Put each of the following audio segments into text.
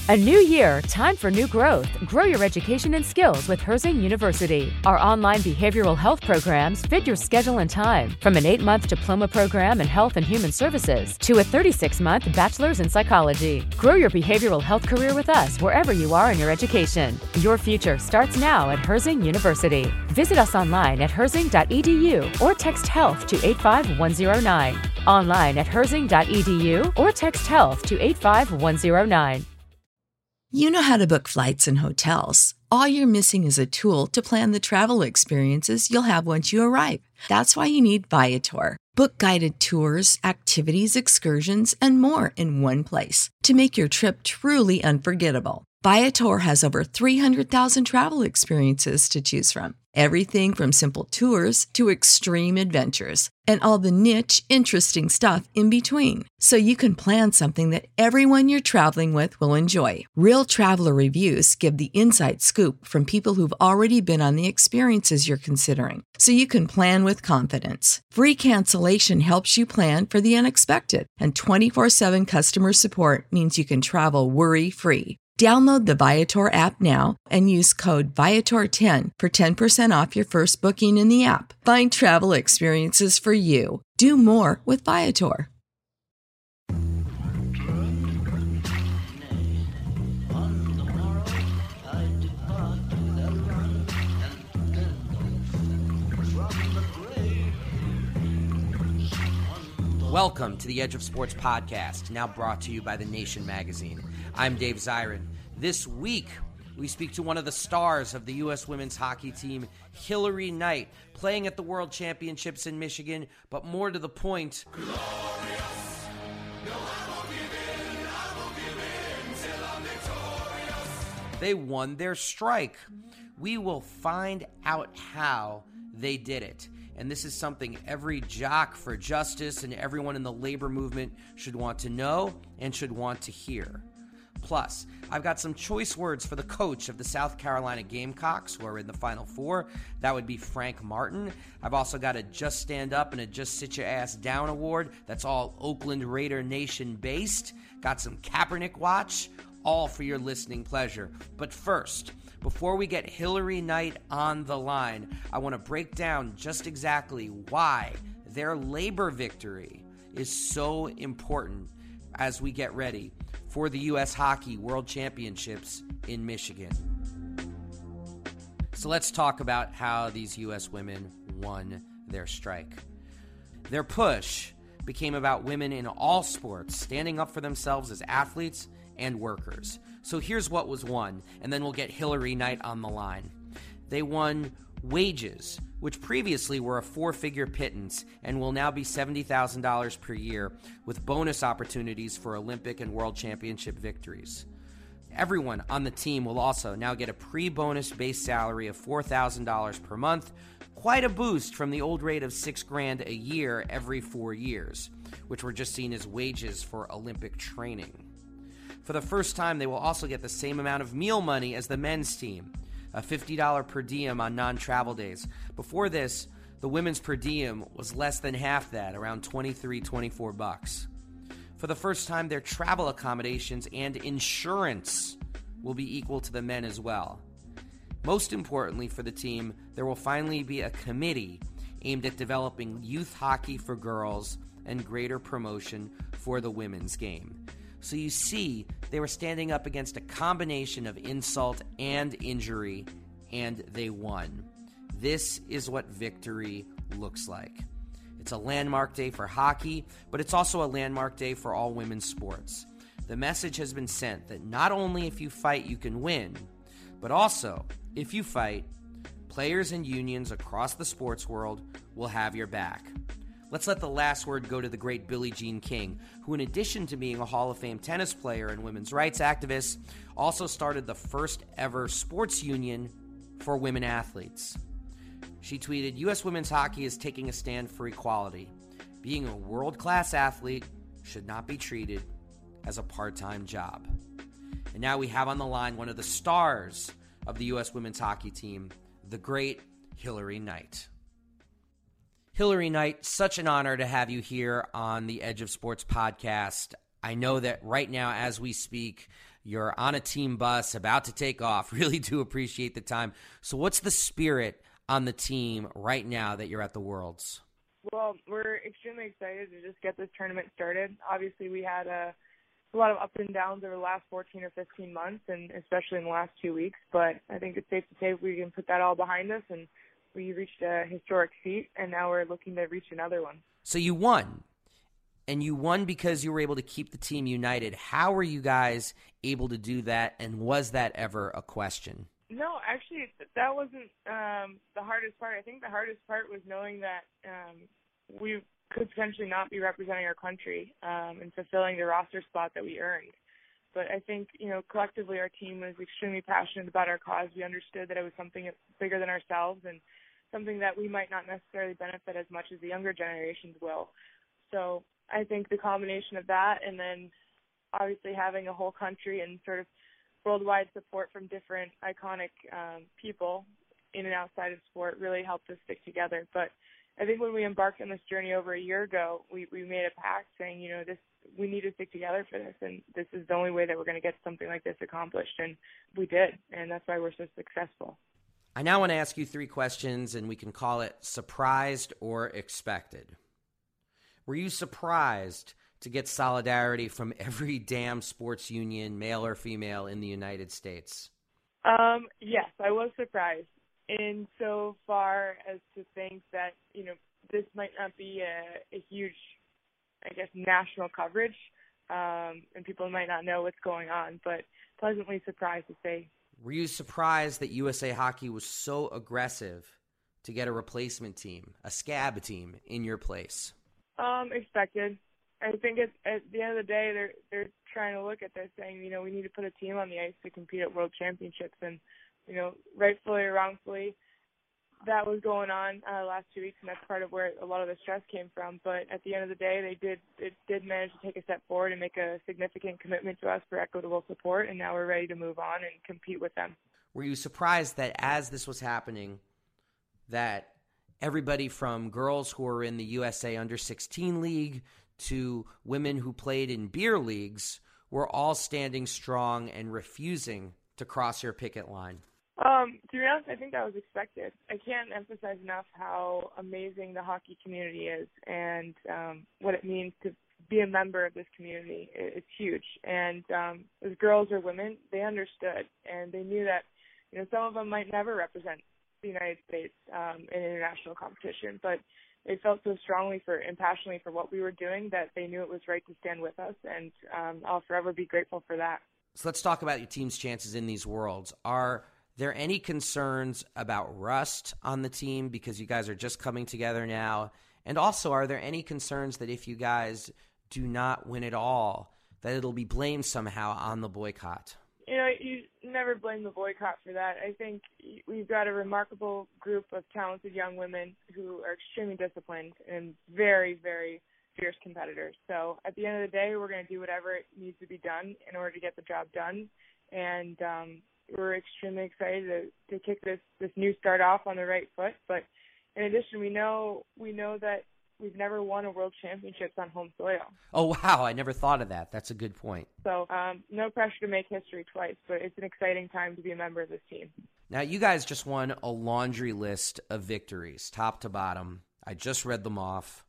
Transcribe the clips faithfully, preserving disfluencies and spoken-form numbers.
A new year, time for new growth. Grow your education and skills with Herzing University. Our online behavioral health programs fit your schedule and time. From an eight-month diploma program in health and human services to a thirty-six month bachelor's in psychology. Grow your behavioral health career with us wherever you are in your education. Your future starts now at Herzing University. Visit us online at herzing dot e d u or text health to eight five one zero nine. Online at herzing dot e d u or text health to eight five one zero nine. You know how to book flights and hotels. All you're missing is a tool to plan the travel experiences you'll have once you arrive. That's why you need Viator. Book guided tours, activities, excursions, and more in one place to make your trip truly unforgettable. Viator has over three hundred thousand travel experiences to choose from. Everything from simple tours to extreme adventures and all the niche, interesting stuff in between. So you can plan something that everyone you're traveling with will enjoy. Real traveler reviews give the inside scoop from people who've already been on the experiences you're considering. So you can plan with confidence. Free cancellation helps you plan for the unexpected. And twenty-four seven customer support means you can travel worry-free. Download the Viator app now and use code Viator ten for ten percent off your first booking in the app. Find travel experiences for you. Do more with Viator. Welcome to the Edge of Sports podcast, now brought to you by The Nation magazine. I'm Dave Zirin. This week, we speak to one of the stars of the U S women's hockey team, Hilary Knight, playing at the World Championships in Michigan, but more to the point, glorious. No, I won't give in, I won't give in till I'm victorious. They won their strike. We will find out how they did it. And this is something every jock for justice and everyone in the labor movement should want to know and should want to hear. Plus, I've got some choice words for the coach of the South Carolina Gamecocks, who are in the Final Four. That would be Frank Martin. I've also got a Just Stand Up and a Just Sit Your Ass Down award. That's all Oakland Raider Nation based. Got some Kaepernick watch, all for your listening pleasure. But first, before we get Hilary Knight on the line, I want to break down just exactly why their labor victory is so important as we get ready for the U S Hockey World Championships in Michigan. So let's talk about how these U S women won their strike. Their push became about women in all sports standing up for themselves as athletes and workers. So here's what was won, and then we'll get Hilary Knight on the line. They won wages, which previously were a four-figure pittance and will now be seventy thousand dollars per year, with bonus opportunities for Olympic and World Championship victories. Everyone on the team will also now get a pre-bonus base salary of four thousand dollars per month, quite a boost from the old rate of six grand a year every four years, which were just seen as wages for Olympic training. For the first time, they will also get the same amount of meal money as the men's team, a fifty dollars per diem on non-travel days. Before this, the women's per diem was less than half that, around twenty-three, twenty-four bucks. For the first time, their travel accommodations and insurance will be equal to the men as well. Most importantly for the team, there will finally be a committee aimed at developing youth hockey for girls and greater promotion for the women's game. So you see, they were standing up against a combination of insult and injury, and they won. This is what victory looks like. It's a landmark day for hockey, but it's also a landmark day for all women's sports. The message has been sent that not only if you fight you can win, but also if you fight, players and unions across the sports world will have your back. Let's let the last word go to the great Billie Jean King, who in addition to being a Hall of Fame tennis player and women's rights activist, also started the first ever sports union for women athletes. She tweeted, U S women's hockey is taking a stand for equality. Being a world-class athlete should not be treated as a part-time job. And now we have on the line one of the stars of the U S women's hockey team, the great Hilary Knight. Hilary Knight, such an honor to have you here on the Edge of Sports podcast. I know that right now, as we speak, You're on a team bus about to take off. Really do appreciate the time. So what's the spirit on the team right now that you're at the Worlds? Well, we're extremely excited to just get this tournament started. Obviously, we had a, a lot of ups and downs over the last fourteen or fifteen months, and especially in the last two weeks. But I think it's safe to say we can put that all behind us, and we reached a historic feat, and now we're looking to reach another one. So you won, and you won because you were able to keep the team united. How were you guys able to do that, and was that ever a question? No, actually, that wasn't um, the hardest part. I think the hardest part was knowing that um, we could potentially not be representing our country um, and fulfilling the roster spot that we earned. But I think, you know, collectively our team was extremely passionate about our cause. We understood that it was something bigger than ourselves and something that we might not necessarily benefit as much as the younger generations will. So I think the combination of that and then obviously having a whole country and sort of worldwide support from different iconic um, people in and outside of sport really helped us stick together. But I think when we embarked on this journey over a year ago, we, we made a pact saying, you know, this we need to stick together for this, and this is the only way that we're going to get something like this accomplished. And we did, and that's why we're so successful. I now want to ask you three questions, and we can call it surprised or expected. Were you surprised to get solidarity from every damn sports union, male or female, in the United States? Um, yes, I was surprised in so far as to think that, you know, this might not be a, a huge, I guess, national coverage, um, and people might not know what's going on, but pleasantly surprised to say. Were you surprised that U S A Hockey was so aggressive to get a replacement team, a scab team, in your place? Um, expected. I think at, at the end of the day, they're they're trying to look at this saying, you know, we need to put a team on the ice to compete at World Championships. And, you know, rightfully or wrongfully, that was going on uh, last two weeks, and that's part of where a lot of the stress came from. But at the end of the day, they did it did manage to take a step forward and make a significant commitment to us for equitable support, and now we're ready to move on and compete with them. Were you surprised that as this was happening, that everybody from girls who were in the U S A under sixteen league to women who played in beer leagues were all standing strong and refusing to cross your picket line? Um, to be honest, I think that was expected. I can't emphasize enough how amazing the hockey community is and um, what it means to be a member of this community. It's huge. And um, as girls or women, they understood, and they knew that, you know, some of them might never represent the United States um, in international competition, but they felt so strongly for and passionately for what we were doing that they knew it was right to stand with us, and um, I'll forever be grateful for that. So let's talk about your team's chances in these Worlds. Are there any concerns about rust on the team because you guys are just coming together now? And also, are there any concerns that if you guys do not win at all, that it'll be blamed somehow on the boycott? You know, you never blame the boycott for that. I think we've got a remarkable group of talented young women who are extremely disciplined and very, very fierce competitors. So at the end of the day, we're going to do whatever it needs to be done in order to get the job done. And um, we're extremely excited to, to kick this, this new start off on the right foot. But in addition, we know we know that we've never won a World Championships on home soil. Oh, wow. I never thought of that. That's a good point. So um, no pressure to make history twice, but it's an exciting time to be a member of this team. Now, you guys just won a laundry list of victories, top to bottom. I just read them off.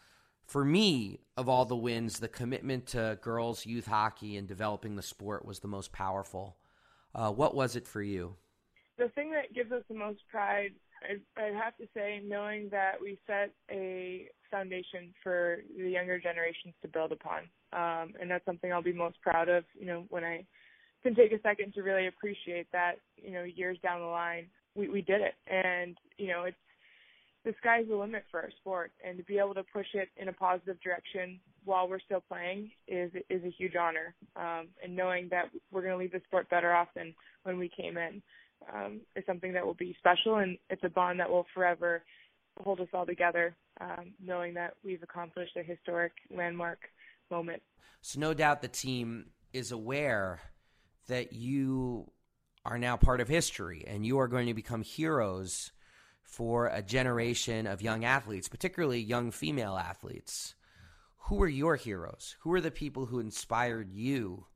For me, of all the wins, the commitment to girls' youth hockey and developing the sport was the most powerful. Uh, what was it for you? The thing that gives us the most pride, I, I have to say, knowing that we set a foundation for the younger generations to build upon. Um, and that's something I'll be most proud of, you know, when I can take a second to really appreciate that, you know, years down the line, we, we did it. And, you know, it's, the sky's the limit for our sport, and to be able to push it in a positive direction while we're still playing is is a huge honor. Um, and knowing that we're going to leave the sport better off than when we came in um, is something that will be special, and it's a bond that will forever hold us all together, um, knowing that we've accomplished a historic landmark moment. So no doubt the team is aware that you are now part of history, and you are going to become heroes for a generation of young athletes, particularly young female athletes. Who are your heroes? Who are the people who inspired you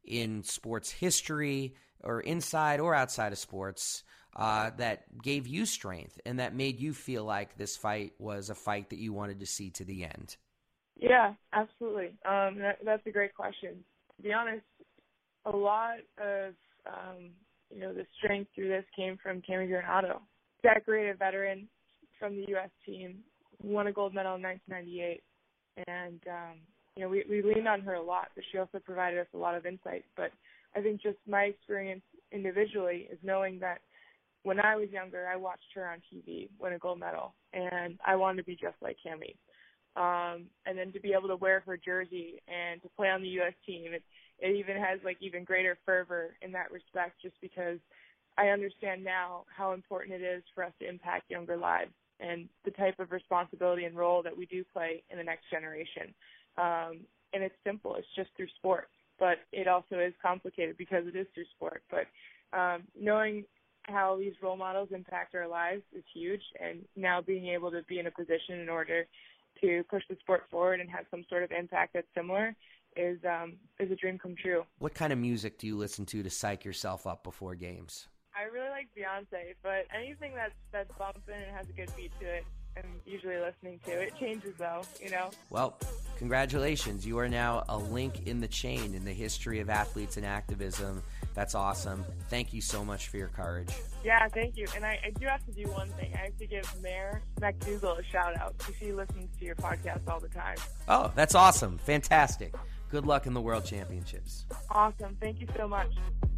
in sports history or inside or outside of sports uh, that gave you strength and that made you feel like this fight was a fight that you wanted to see to the end? Yeah, absolutely. Um, that, that's a great question. To be honest, a lot of um, you know the strength through this came from Cammy Granato, decorated veteran from the U S team, won a gold medal in nineteen ninety-eight, and um, you know we, we leaned on her a lot, but she also provided us a lot of insight. But I think just my experience individually is knowing that when I was younger, I watched her on T V win a gold medal, and I wanted to be just like Cammy. Um, and then to be able to wear her jersey and to play on the U S team, it, it even has like even greater fervor in that respect, just because I understand now how important it is for us to impact younger lives and the type of responsibility and role that we do play in the next generation. Um, and it's simple. It's just through sport, but it also is complicated because it is through sport. But um, knowing how these role models impact our lives is huge, and now being able to be in a position in order to push the sport forward and have some sort of impact that's similar is um, is a dream come true. What kind of music do you listen to to psych yourself up before games? I really like Beyonce, but anything that's that's bumping and has a good beat to it, I'm usually listening to. It changes though, you know? Well, congratulations. You are now a link in the chain in the history of athletes and activism. That's awesome. Thank you so much for your courage. Yeah, thank you. And I, I do have to do one thing. I have to give Mayor McDougal a shout out because she listens to your podcast all the time. Oh, that's awesome. Fantastic. Good luck in the World Championships. Awesome. Thank you so much.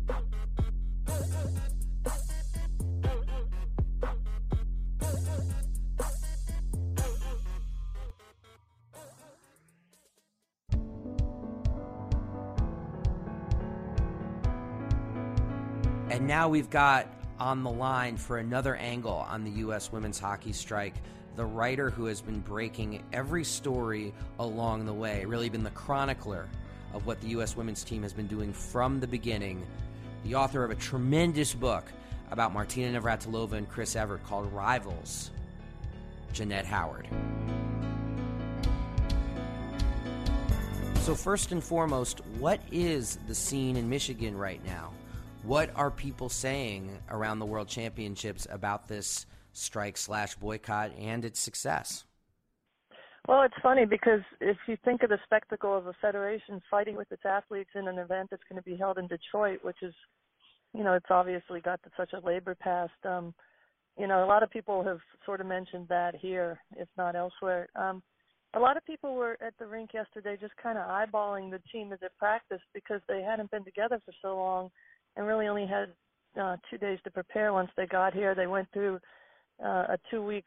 And now we've got on the line for another angle on the U S women's hockey strike, the writer who has been breaking every story along the way, really been the chronicler of what the U S women's team has been doing from the beginning, the author of a tremendous book about Martina Navratilova and Chris Evert called Rivals, Jeanette Howard. So first and foremost, what is the scene in Michigan right now? What are people saying around the World Championships about this strike slash boycott and its success? Well, it's funny because if you think of the spectacle of a federation fighting with its athletes in an event that's going to be held in Detroit, which is, you know, it's obviously got such a labor past. Um, you know, a lot of people have sort of mentioned that here, if not elsewhere. Um, a lot of people were at the rink yesterday just kind of eyeballing the team as it practiced because they hadn't been together for so long and really only had uh, two days to prepare once they got here. They went through uh, a two-week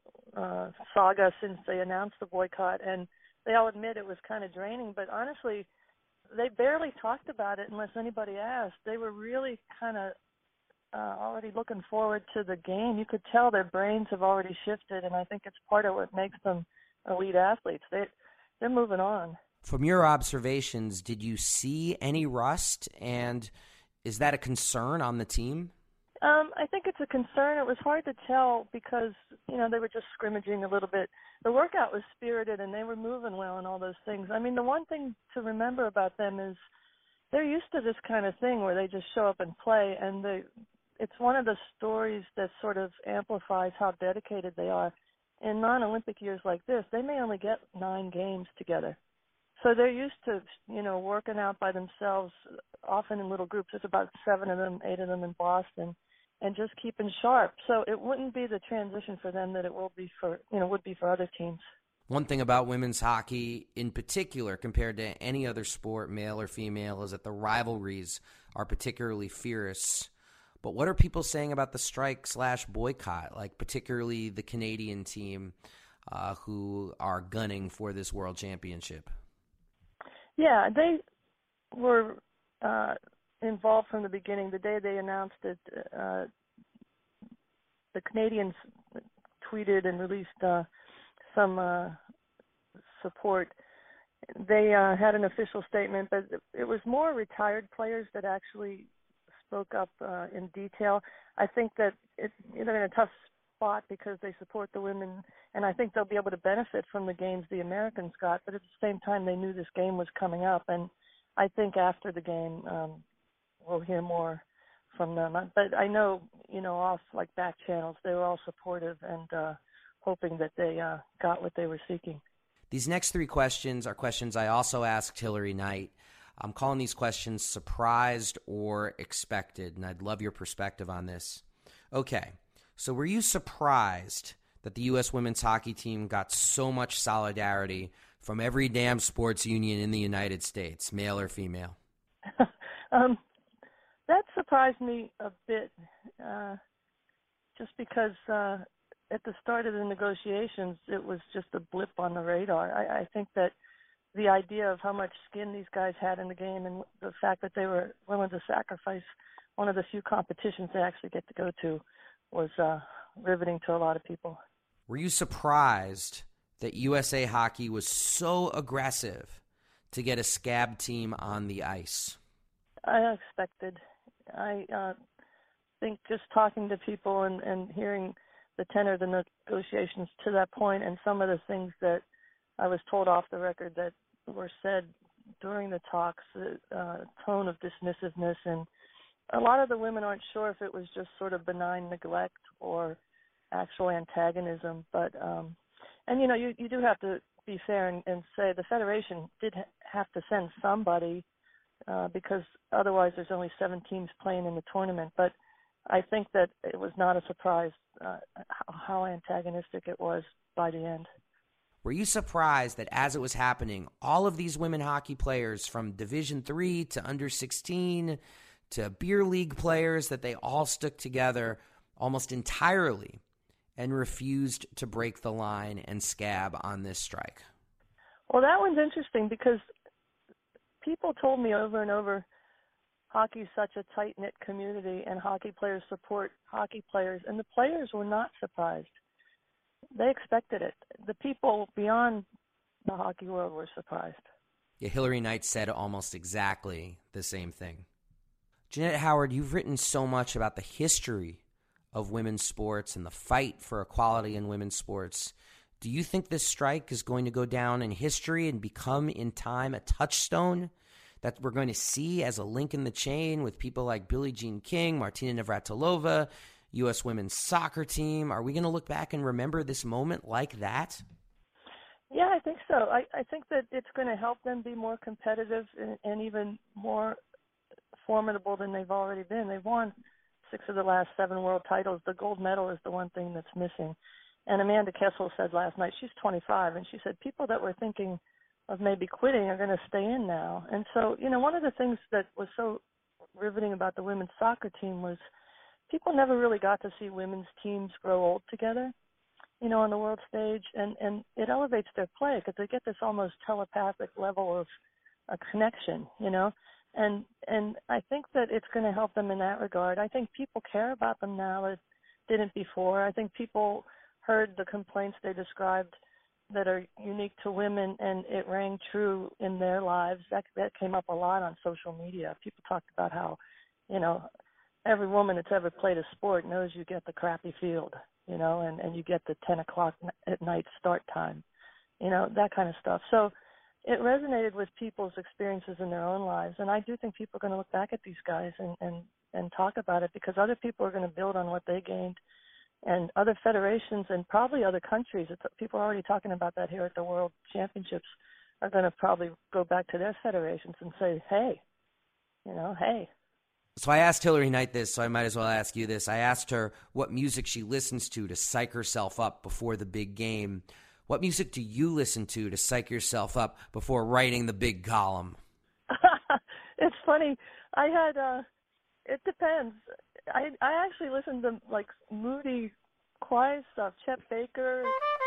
uh, saga since they announced the boycott, and they all admit it was kind of draining. But honestly, they barely talked about it unless anybody asked. They were really kind of uh, already looking forward to the game. You could tell their brains have already shifted, and I think it's part of what makes them elite athletes. They, they're moving on. From your observations, did you see any rust, and is that a concern on the team? Um, I think it's a concern. It was hard to tell because, you know, they were just scrimmaging a little bit. The workout was spirited and they were moving well and all those things. I mean, the one thing to remember about them is they're used to this kind of thing where they just show up and play, and they, it's one of the stories that sort of amplifies how dedicated they are. In non-Olympic years like this, they may only get nine games together. So they're used to, you know, working out by themselves, often in little groups. There's about seven of them, eight of them in Boston, and just keeping sharp. So it wouldn't be the transition for them that it will be for, you know, would be for other teams. One thing about women's hockey in particular, compared to any other sport, male or female, is that the rivalries are particularly fierce. But what are people saying about the strike slash boycott, like particularly the Canadian team uh, who are gunning for this world championship? Yeah, they were uh, involved from the beginning. The day they announced it, uh, the Canadians tweeted and released uh, some uh, support. They uh, had an official statement, but it was more retired players that actually spoke up uh, in detail. I think that it, they're in a tough spot because they support the women, and I think they'll be able to benefit from the games the Americans got, but at the same time they knew this game was coming up, and I think after the game, um, we'll hear more from them. But I know, you know, off like back channels, they were all supportive and uh, hoping that they uh, got what they were seeking. These next three questions are questions I also asked Hilary Knight. I'm calling these questions surprised or expected, and I'd love your perspective on this. Okay, so were you surprised that the U S women's hockey team got so much solidarity from every damn sports union in the United States, male or female? um, that surprised me a bit, uh, just because uh, at the start of the negotiations, it was just a blip on the radar. I, I think that the idea of how much skin these guys had in the game and the fact that they were willing to sacrifice one of the few competitions they actually get to go to was uh, riveting to a lot of people. Were you surprised that U S A Hockey was so aggressive to get a scab team on the ice? I expected. I uh, think just talking to people and, and hearing the tenor of the negotiations to that point and some of the things that I was told off the record that were said during the talks, the uh, tone of dismissiveness, and a lot of the women aren't sure if it was just sort of benign neglect or actual antagonism. But, um, and you know, you, you do have to be fair and, and say the Federation did ha- have to send somebody uh, because otherwise there's only seven teams playing in the tournament. But I think that it was not a surprise uh, how antagonistic it was by the end. Were you surprised that as it was happening, all of these women hockey players from Division three to under sixteen to beer league players, that they all stuck together almost entirely and refused to break the line and scab on this strike? Well, that one's interesting because people told me over and over, hockey is such a tight-knit community and hockey players support hockey players, and the players were not surprised. They expected it. The people beyond the hockey world were surprised. Yeah, Hilary Knight said almost exactly the same thing. Jeanette Howard, you've written so much about the history of women's sports and the fight for equality in women's sports. Do you think this strike is going to go down in history and become in time a touchstone that we're going to see as a link in the chain with people like Billie Jean King, Martina Navratilova, U S women's soccer team? Are we going to look back and remember this moment like that? Yeah, I think so. I, I think that it's going to help them be more competitive and, and even more formidable than they've already been. They've won six of the last seven world titles. The gold medal is the one thing that's missing. And Amanda Kessel said last night, she's twenty-five, and she said people that were thinking of maybe quitting are going to stay in now. And so, you know, one of the things that was so riveting about the women's soccer team was people never really got to see women's teams grow old together, you know, on the world stage. And, and it elevates their play because they get this almost telepathic level of a connection, you know. And and I think that it's going to help them in that regard. I think people care about them now that didn't before. I think people heard the complaints they described that are unique to women, and it rang true in their lives. That that came up a lot on social media. People talked about how, you know, every woman that's ever played a sport knows you get the crappy field, you know, and, and you get the ten o'clock at night start time, you know, that kind of stuff. So it resonated with people's experiences in their own lives. And I do think people are going to look back at these guys and, and, and talk about it because other people are going to build on what they gained. And other federations and probably other countries, it's, people are already talking about that here at the World Championships, are going to probably go back to their federations and say, hey, you know, hey. So I asked Hilary Knight this, so I might as well ask you this. I asked her what music she listens to to psych herself up before the big game. What music do you listen to to psych yourself up before writing the big column? It's funny. I had, uh, it depends. I I actually listen to, like, moody, quiet stuff. Chet Baker.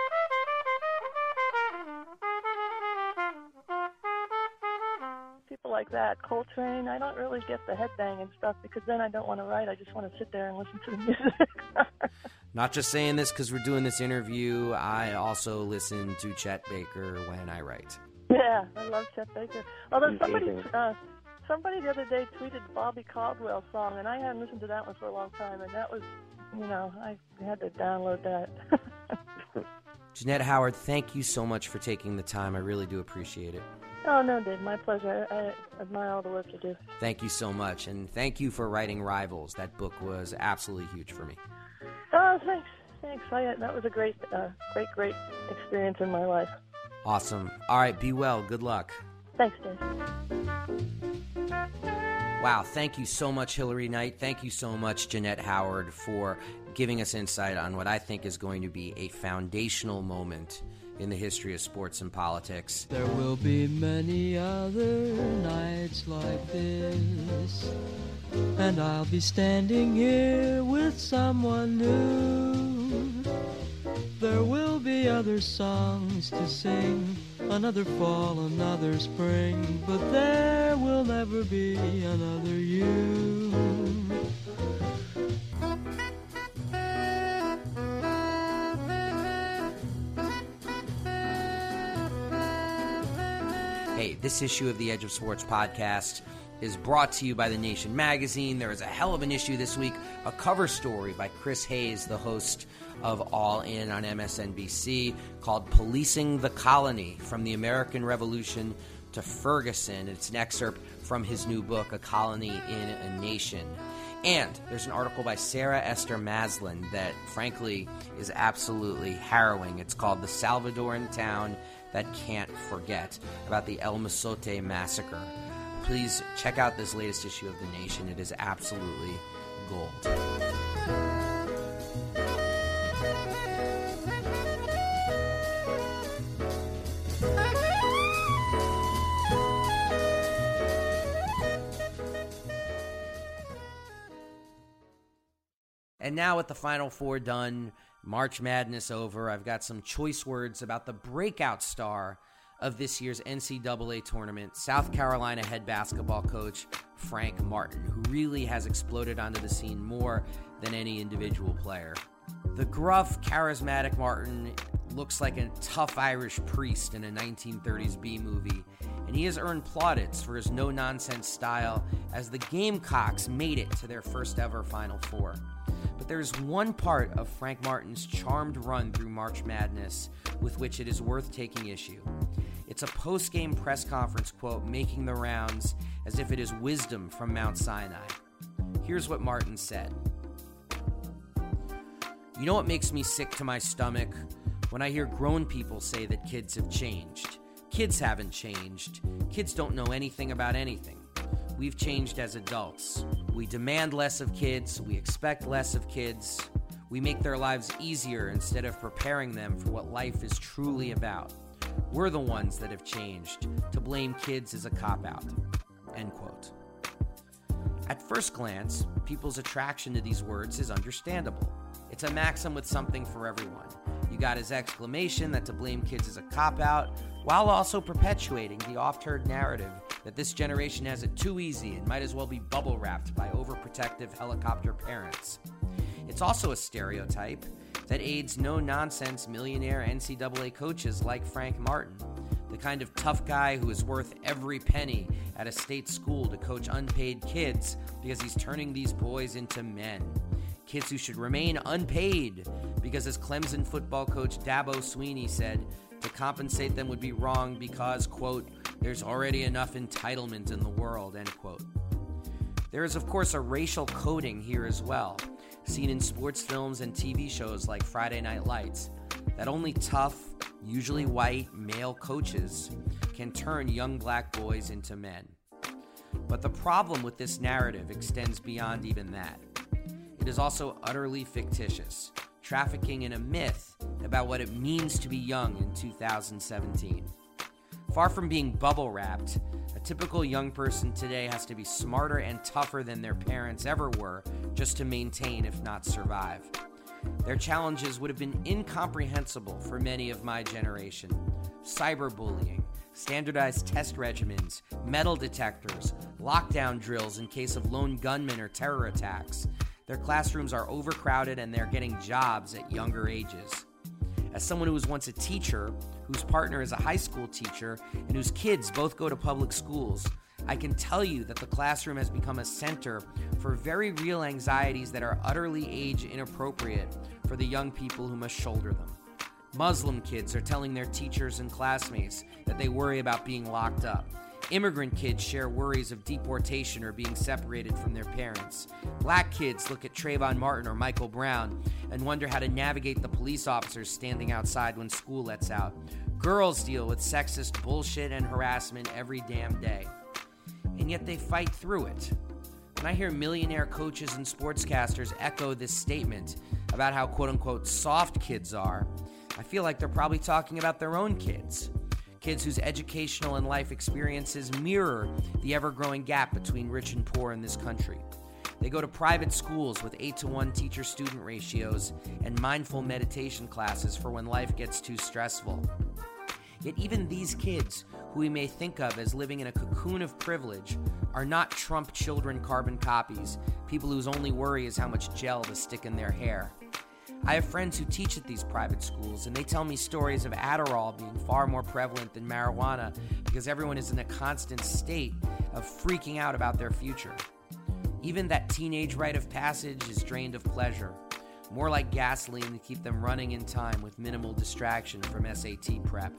People like that. Coltrane. I don't really get the headbang and stuff because then I don't want to write. I just want to sit there and listen to the music. Not just saying this because we're doing this interview. I also listen to Chet Baker when I write. Yeah, I love Chet Baker. Although somebody... Uh, Somebody the other day tweeted Bobby Caldwell's song, and I hadn't listened to that one for a long time, and that was, you know, I had to download that. Jeanette Howard, thank you so much for taking the time. I really do appreciate it. Oh, no, Dave, my pleasure. I, I admire all the work you do. Thank you so much, and thank you for writing Rivals. That book was absolutely huge for me. Oh, thanks. Thanks. I, that was a great, uh, great, great experience in my life. Awesome. All right, be well. Good luck. Thanks, Dave. Wow, thank you so much, Hillary Knight. Thank you so much, Jeanette Howard, for giving us insight on what I think is going to be a foundational moment in the history of sports and politics. There will be many other nights like this, and I'll be standing here with someone new. There will be other songs to sing, another fall, another spring, but there will never be another you. Hey, this issue of the Edge of Sports podcast is brought to you by The Nation magazine. There is a hell of an issue this week, a cover story by Chris Hayes, the host of All In on M S N B C, called Policing the Colony, From the American Revolution to Ferguson. It's an excerpt from his new book, A Colony in a Nation. And there's an article by Sarah Esther Maslin that, frankly, is absolutely harrowing. It's called The Salvadoran Town That Can't Forget, about the El Mozote massacre. Please check out this latest issue of The Nation. It is absolutely gold. And now with the Final Four done, March Madness over, I've got some choice words about the breakout star of this year's N C double A tournament, South Carolina head basketball coach Frank Martin, who really has exploded onto the scene more than any individual player. The gruff, charismatic Martin looks like a tough Irish priest in a nineteen thirties B-movie, and he has earned plaudits for his no-nonsense style as the Gamecocks made it to their first ever Final Four. But there's one part of Frank Martin's charmed run through March Madness with which it is worth taking issue. It's a post-game press conference quote making the rounds as if it is wisdom from Mount Sinai. Here's what Martin said. "You know what makes me sick to my stomach? When I hear grown people say that kids have changed. Kids haven't changed. Kids don't know anything about anything. We've changed as adults. We demand less of kids. We expect less of kids. We make their lives easier instead of preparing them for what life is truly about. We're the ones that have changed. To blame kids is a cop-out." End quote. At first glance, people's attraction to these words is understandable. It's a maxim with something for everyone. You got his exclamation that to blame kids is a cop-out, while also perpetuating the oft-heard narrative that this generation has it too easy and might as well be bubble-wrapped by overprotective helicopter parents. It's also a stereotype that aids no-nonsense millionaire N C double A coaches like Frank Martin, the kind of tough guy who is worth every penny at a state school to coach unpaid kids because he's turning these boys into men. Kids who should remain unpaid because, as Clemson football coach Dabo Swinney said, to compensate them would be wrong because, quote, there's already enough entitlement in the world, end quote. There is, of course, a racial coding here as well, seen in sports films and T V shows like Friday Night Lights, that only tough, usually white, male coaches can turn young black boys into men. But the problem with this narrative extends beyond even that. It is also utterly fictitious, trafficking in a myth about what it means to be young in two thousand seventeen. Far from being bubble-wrapped, a typical young person today has to be smarter and tougher than their parents ever were just to maintain, if not survive. Their challenges would have been incomprehensible for many of my generation. Cyberbullying, standardized test regimens, metal detectors, lockdown drills in case of lone gunmen or terror attacks. Their classrooms are overcrowded and they're getting jobs at younger ages. As someone who was once a teacher, whose partner is a high school teacher, and whose kids both go to public schools, I can tell you that the classroom has become a center for very real anxieties that are utterly age inappropriate for the young people who must shoulder them. Muslim kids are telling their teachers and classmates that they worry about being locked up. Immigrant kids share worries of deportation or being separated from their parents. Black kids look at Trayvon Martin or Michael Brown and wonder how to navigate the police officers standing outside when school lets out. Girls deal with sexist bullshit and harassment every damn day. And yet they fight through it. When I hear millionaire coaches and sportscasters echo this statement about how quote-unquote soft kids are, I feel like they're probably talking about their own kids. Kids whose educational and life experiences mirror the ever-growing gap between rich and poor in this country. They go to private schools with eight to one teacher-student ratios and mindful meditation classes for when life gets too stressful. Yet even these kids, who we may think of as living in a cocoon of privilege, are not Trump children carbon copies, people whose only worry is how much gel to stick in their hair. I have friends who teach at these private schools, and they tell me stories of Adderall being far more prevalent than marijuana because everyone is in a constant state of freaking out about their future. Even that teenage rite of passage is drained of pleasure, more like gasoline to keep them running in time with minimal distraction from S A T prep.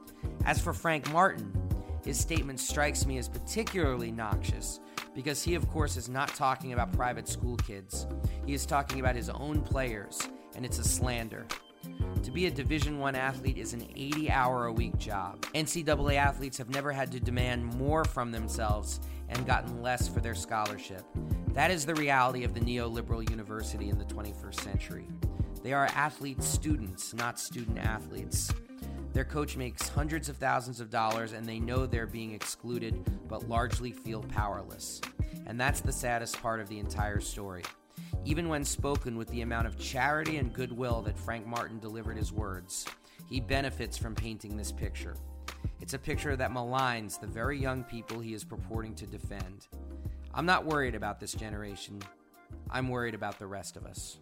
As for Frank Martin, his statement strikes me as particularly noxious because he, of course, is not talking about private school kids. He is talking about his own players, and it's a slander. To be a Division One athlete is an eighty-hour-a-week job. N C double A athletes have never had to demand more from themselves and gotten less for their scholarship. That is the reality of the neoliberal university in the twenty-first century. They are athlete students, not student athletes. Their coach makes hundreds of thousands of dollars and they know they're being excluded, but largely feel powerless. And that's the saddest part of the entire story. Even when spoken with the amount of charity and goodwill that Frank Martin delivered his words, he benefits from painting this picture. It's a picture that maligns the very young people he is purporting to defend. I'm not worried about this generation. I'm worried about the rest of us.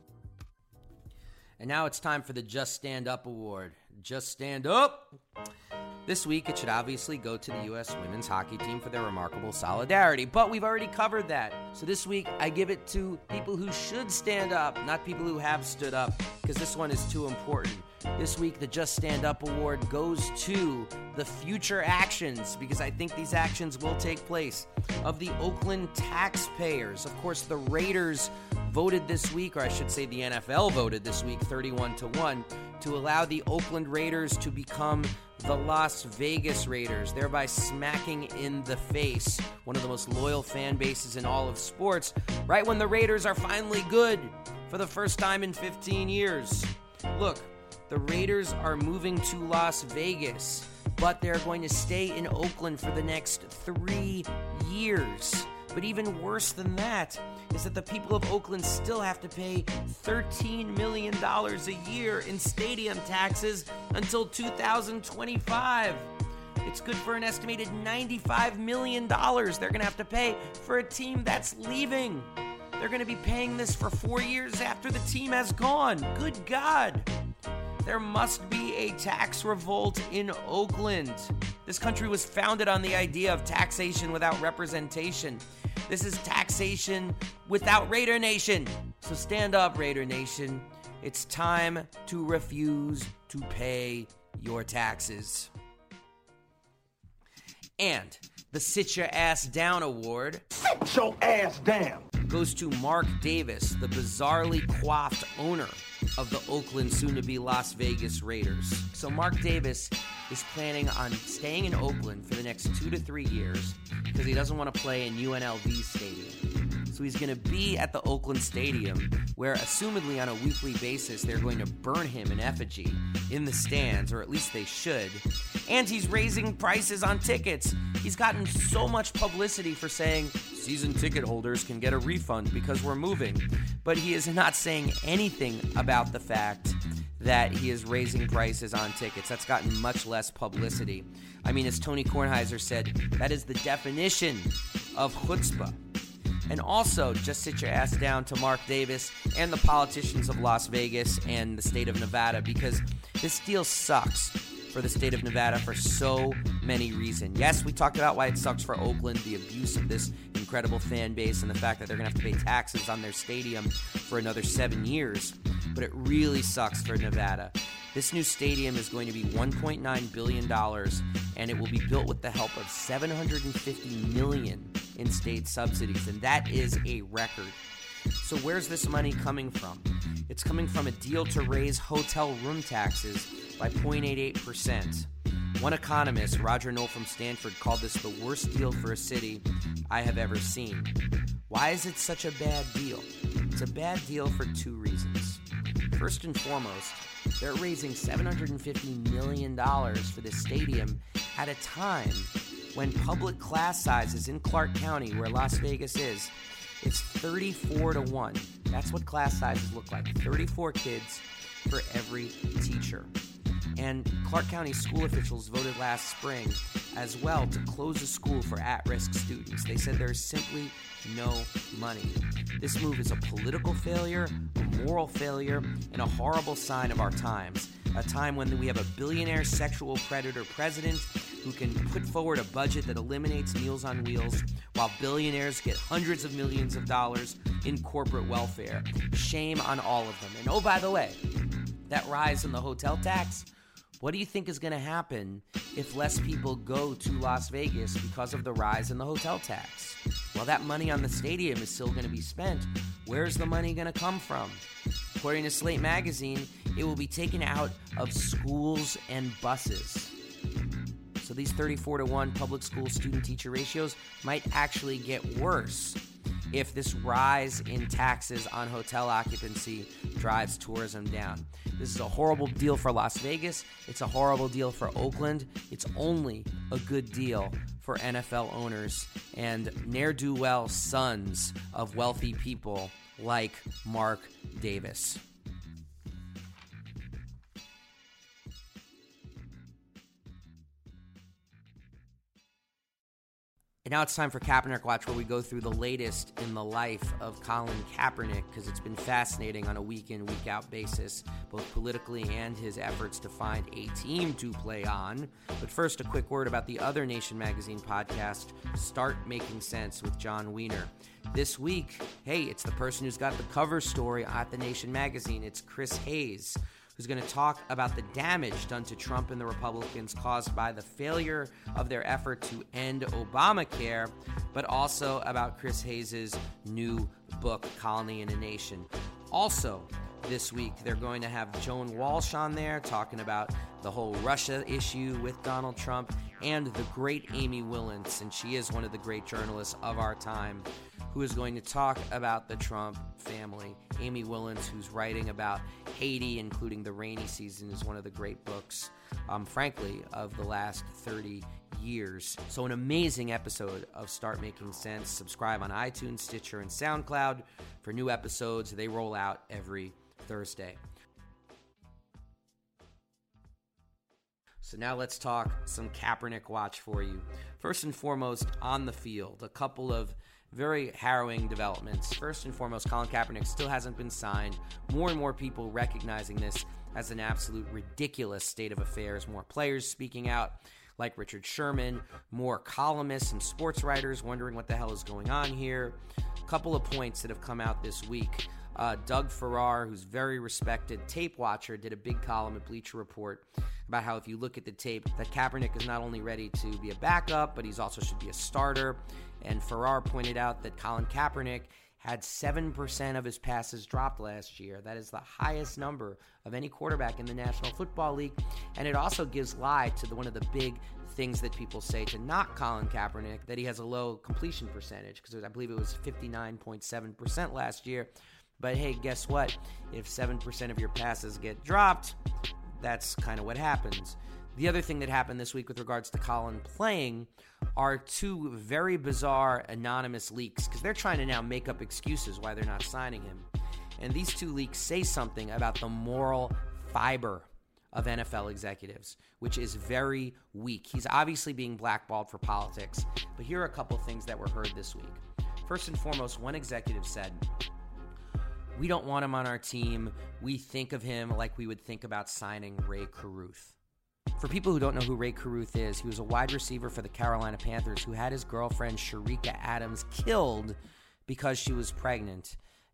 And now it's time for the Just Stand Up Award. Just stand up! This week, it should obviously go to the U S women's hockey team for their remarkable solidarity, but we've already covered that. So this week, I give it to people who should stand up, not people who have stood up, because this one is too important. This week, the Just Stand Up Award goes to the future actions, because I think these actions will take place, of the Oakland taxpayers. Of course, the Raiders voted this week, or I should say the N F L voted this week, thirty-one to one, to allow the Oakland Raiders to become the Las Vegas Raiders, thereby smacking in the face one of the most loyal fan bases in all of sports, right when the Raiders are finally good for the first time in fifteen years. Look, the Raiders are moving to Las Vegas, but they're going to stay in Oakland for the next three years. But even worse than that is that the people of Oakland still have to pay thirteen million dollars a year in stadium taxes until two thousand twenty-five. It's good for an estimated ninety-five million dollars they're going to have to pay for a team that's leaving. They're going to be paying this for four years after the team has gone. Good God. There must be a tax revolt in Oakland. This country was founded on the idea of taxation without representation. This is taxation without Raider Nation. So stand up, Raider Nation. It's time to refuse to pay your taxes. And the Sit Your Ass Down Award Sit your ass down goes to Mark Davis, the bizarrely coiffed owner of the Oakland, soon-to-be Las Vegas Raiders. So Mark Davis is planning on staying in Oakland for the next two to three years because he doesn't want to play in U N L V Stadium. So he's going to be at the Oakland Stadium where, assumedly on a weekly basis, they're going to burn him in effigy in the stands, or at least they should. And he's raising prices on tickets. He's gotten so much publicity for saying season ticket holders can get a refund because we're moving. But he is not saying anything about the fact that he is raising prices on tickets. That's gotten much less publicity. I mean, as Tony Kornheiser said, that is the definition of chutzpah. And also, just sit your ass down to Mark Davis and the politicians of Las Vegas and the state of Nevada, because this deal sucks for the state of Nevada for so many reasons. Yes, we talked about why it sucks for Oakland, the abuse of this incredible fan base and the fact that they're going to have to pay taxes on their stadium for another seven years. But it really sucks for Nevada. This new stadium is going to be one point nine billion dollars, and it will be built with the help of seven hundred fifty million dollars in state subsidies, and that is a record. So where's this money coming from? It's coming from a deal to raise hotel room taxes by zero point eight eight percent. One economist, Roger Knoll from Stanford, called this the worst deal for a city I have ever seen. Why is it such a bad deal? It's a bad deal for two reasons. First and foremost, they're raising seven hundred fifty million dollars for this stadium at a time when public class sizes in Clark County, where Las Vegas is, it's thirty-four to one. That's what class sizes look like. thirty-four kids for every teacher. And Clark County school officials voted last spring as well to close the school for at-risk students. They said there's simply no money. This move is a political failure, a moral failure, and a horrible sign of our times. A time when we have a billionaire sexual predator president who can put forward a budget that eliminates Meals on Wheels while billionaires get hundreds of millions of dollars in corporate welfare. Shame on all of them. And oh, by the way, that rise in the hotel tax, what do you think is going to happen if less people go to Las Vegas because of the rise in the hotel tax? Well, that money on the stadium is still going to be spent. Where's the money going to come from? According to Slate Magazine, it will be taken out of schools and buses. So these thirty-four to one public school student-teacher ratios might actually get worse if this rise in taxes on hotel occupancy drives tourism down. This is a horrible deal for Las Vegas. It's a horrible deal for Oakland. It's only a good deal for N F L owners and ne'er-do-well sons of wealthy people like Mark Davis. And now it's time for Kaepernick Watch, where we go through the latest in the life of Colin Kaepernick, because it's been fascinating on a week-in, week-out basis, both politically and his efforts to find a team to play on. But first, a quick word about the other Nation Magazine podcast, Start Making Sense with John Wiener. This week, hey, it's the person who's got the cover story at the Nation Magazine. It's Chris Hayes, who's going to talk about the damage done to Trump and the Republicans caused by the failure of their effort to end Obamacare, but also about Chris Hayes' new book, Colony in a Nation. Also, this week, they're going to have Joan Walsh on there talking about the whole Russia issue with Donald Trump, and the great Amy Willents, and she is one of the great journalists of our time, who is going to talk about the Trump family. Amy Willents, who's writing about Haiti, including The Rainy Season, is one of the great books, um, frankly, of the last thirty years. So an amazing episode of Start Making Sense. Subscribe on iTunes, Stitcher, and SoundCloud for new episodes. They roll out every Thursday. So now let's talk some Kaepernick Watch for you. First and foremost, on the field, a couple of very harrowing developments. First and foremost, Colin Kaepernick still hasn't been signed. More and more people recognizing this as an absolute ridiculous state of affairs. More players speaking out, like Richard Sherman. More columnists and sports writers wondering what the hell is going on here. A couple of points that have come out this week. Uh, Doug Farrar, who's very respected tape watcher, did a big column at Bleacher Report about how if you look at the tape, that Kaepernick is not only ready to be a backup, but he's also should be a starter. And Farrar pointed out that Colin Kaepernick had seven percent of his passes dropped last year. That is the highest number of any quarterback in the National Football League. And it also gives lie to the, one of the big things that people say to knock Colin Kaepernick, that he has a low completion percentage, because I believe it was fifty-nine point seven percent last year. But hey, guess what? If seven percent of your passes get dropped, that's kind of what happens. The other thing that happened this week with regards to Colin playing are two very bizarre anonymous leaks, because they're trying to now make up excuses why they're not signing him. And these two leaks say something about the moral fiber of N F L executives, which is very weak. He's obviously being blackballed for politics, but here are a couple things that were heard this week. First and foremost, one executive said, "We don't want him on our team. We think of him like we would think about signing Ray Caruth." For people who don't know who Ray Caruth is, he was a wide receiver for the Carolina Panthers who had his girlfriend Sharika Adams killed because she was pregnant.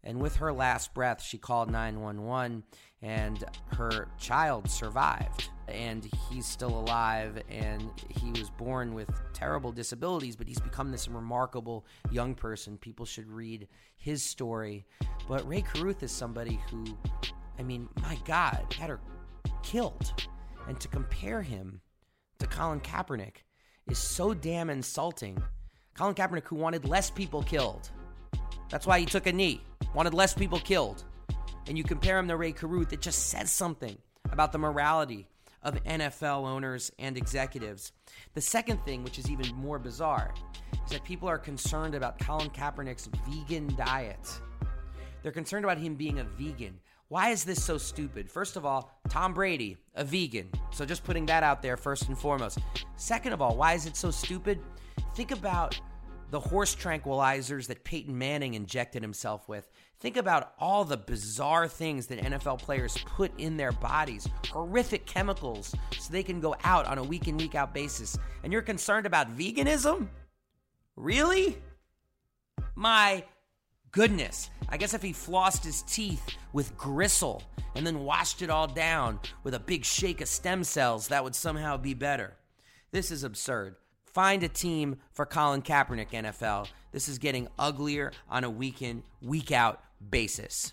And with her last breath, she called nine one one, and her child survived. And he's still alive, and he was born with terrible disabilities, but he's become this remarkable young person. People should read his story. But Rae Carruth is somebody who, I mean, my God, had her killed. And to compare him to Colin Kaepernick is so damn insulting. Colin Kaepernick, who wanted less people killed. That's why he took a knee. Wanted less people killed. And you compare him to Rae Carruth, it just says something about the morality of N F L owners and executives. The second thing, which is even more bizarre, is that people are concerned about Colin Kaepernick's vegan diet. They're concerned about him being a vegan. Why is this so stupid? First of all, Tom Brady, a vegan. So just putting that out there first and foremost. Second of all, why is it so stupid? Think about the horse tranquilizers that Peyton Manning injected himself with. Think about all the bizarre things that N F L players put in their bodies, horrific chemicals, so they can go out on a week in, week out basis. And you're concerned about veganism? Really? My goodness. I guess if he flossed his teeth with gristle and then washed it all down with a big shake of stem cells, that would somehow be better. This is absurd. Find a team for Colin Kaepernick, N F L. This is getting uglier on a week in, week out basis.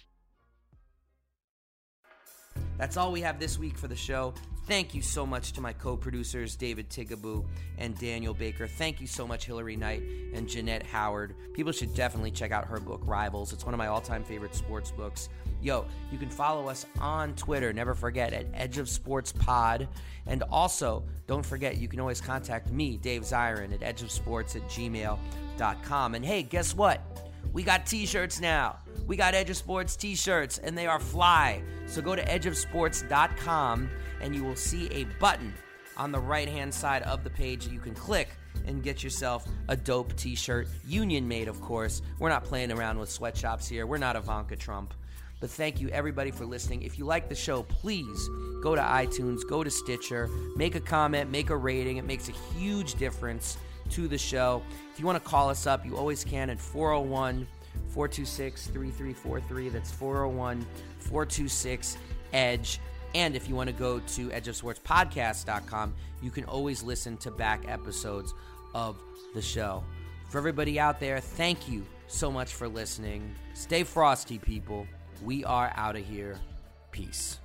That's all we have this week for the show. Thank you so much to my co-producers, David Tigaboo and Daniel Baker. Thank you so much, Hillary Knight and Jeanette Howard. People should definitely check out her book, Rivals. It's one of my all-time favorite sports books. Yo, you can follow us on Twitter. Never forget, at Edge of Sports Pod. And also, don't forget, you can always contact me, Dave Zirin, at edgeofsports at gmail dot com. And hey, guess what? We got t-shirts now. We got Edge of Sports t-shirts, and they are fly. So go to edge of sports dot com, and you will see a button on the right-hand side of the page that you can click and get yourself a dope t-shirt. Union-made, of course. We're not playing around with sweatshops here. We're not Ivanka Trump. But thank you, everybody, for listening. If you like the show, please go to iTunes, go to Stitcher, make a comment, make a rating. It makes a huge difference to the show. If you want to call us up, you always can at four oh one, four two six, three three four three. That's four oh one, four two six, EDGE. And if you want to go to edge of sports podcast dot com, you can always listen to back episodes of the show. For everybody out there, thank you so much for listening. Stay frosty, people. We are out of here. Peace.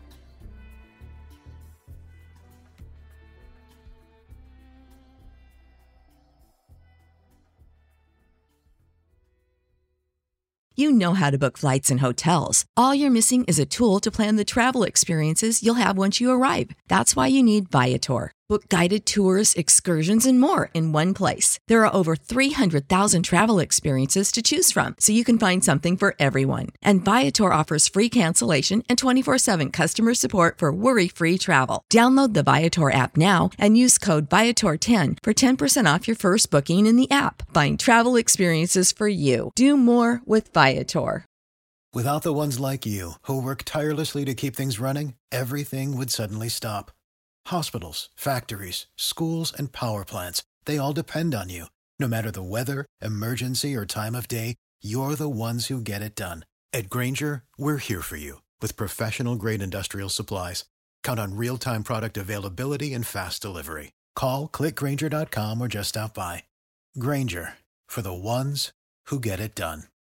You know how to book flights and hotels. All you're missing is a tool to plan the travel experiences you'll have once you arrive. That's why you need Viator. Book guided tours, excursions, and more in one place. There are over three hundred thousand travel experiences to choose from, so you can find something for everyone. And Viator offers free cancellation and twenty-four seven customer support for worry-free travel. Download the Viator app now and use code Viator ten for ten percent off your first booking in the app. Find travel experiences for you. Do more with Viator. Without the ones like you, who work tirelessly to keep things running, everything would suddenly stop. Hospitals, factories, schools, and power plants, they all depend on you. No matter the weather, emergency, or time of day, you're the ones who get it done. At Grainger, we're here for you with professional-grade industrial supplies. Count on real-time product availability and fast delivery. Call, click Grainger dot com, or just stop by. Grainger, for the ones who get it done.